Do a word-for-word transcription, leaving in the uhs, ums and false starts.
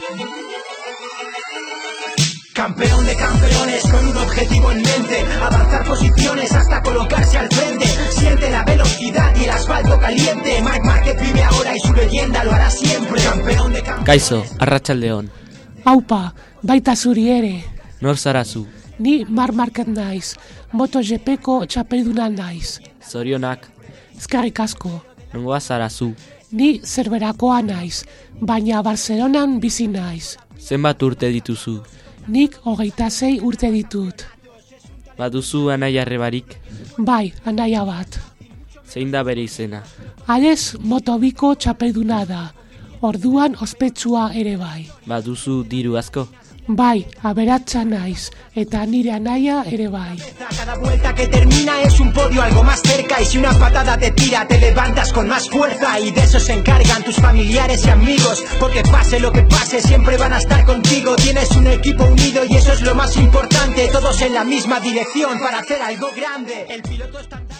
Campeón de campeones con un objetivo en mente, avanzar posiciones hasta colocarse al frente. Siente la velocidad y el asfalto caliente. Marc Márquez vive ahora y su leyenda lo hará siempre. Campeón de campeones. Kaixo, arratsaldeon. Aupa, baita zuri ere. Nor zara zu? Ni Marc Márquez naiz, MotoGPko txapelduna naiz. Zorionak. Eskerrik asko. Nongoa zara zu? Ni Zerberakoa naiz, baina Barcelonan bizi naiz. Zenbat urte dituzu? Nik hogeita sei urte ditut. Baduzu anaia arrebarik? Bai, anaia bat. Zein da bere izena? Ales Motobiko txapelduna da, orduan ospetsua ere bai. Baduzu diru asko? Bai, aberatsa naiz, eta nire anaia ere bai. Cada vuelta que termina es un podio algo más cerca. Y si una patada te tira, te levantas con más fuerza. Y de eso se encargan tus familiares y amigos, porque pase lo que pase, siempre van a estar contigo. Tienes un equipo unido y eso es lo más importante. Todos en la misma dirección para hacer algo grande. El piloto está...